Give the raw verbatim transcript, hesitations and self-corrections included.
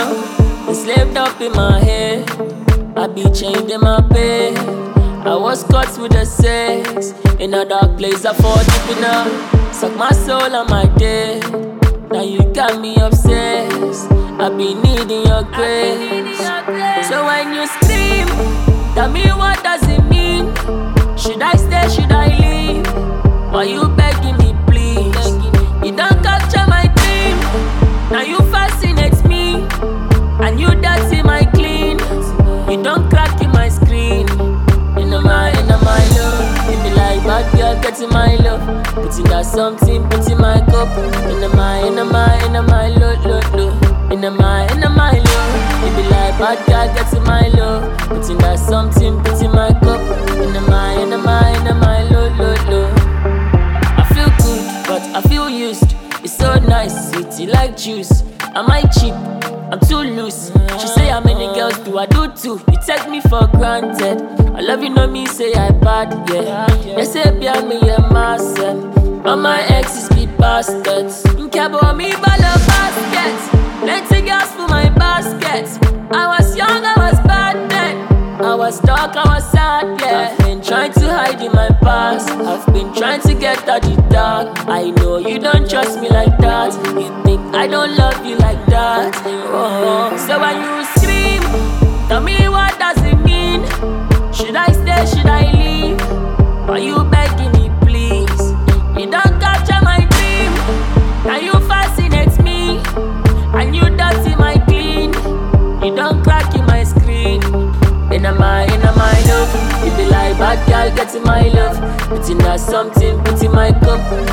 enslaved up in my head. I be chained in my bed. I was caught with the sex. In a dark place, I fall deep enough. Suck my soul on my day. Now you got me obsessed. I be needing your grace. So when you scream, tell me what does it mean? Should I stay, should I leave? Why you begging me, please? You don't capture my dream. Now you fascinate me. And you dirty my clean. You don't crack in my screen. In my, in my love. It be like bad girl getting my love. Putting that something, put in my cup. In my, in my, in my love, love, love. In my, in my love. It be like bad girl getting my love. Putting that something, put in my cup. In my, in my, in my love, love, love. I feel good, but I feel used. It's so nice, sweet like juice. Am I cheap? I'm too loose. She say how many girls do I do too? You take me for granted. I love you, know me, say I bad, yeah. They say behind me, yeah, myself. All my exes be bastards. You care about me, but love baskets. Plenty girls for my baskets. I was young, I was bad then. I was dark, I was sad, yeah. I've been trying to hide in my past. I've been trying to get out the dark. I know you don't trust me like that. You think I don't love you like that. Oh, so when you scream, tell me what does it mean? Should I stay, should I leave? Why you begging me, please? You don't capture my dream. Now you fascinate me. And you dirty my clean. You don't crack in my screen. In a my, in a my love. You be like bad girl getting my love. Putting that something, put in my cup.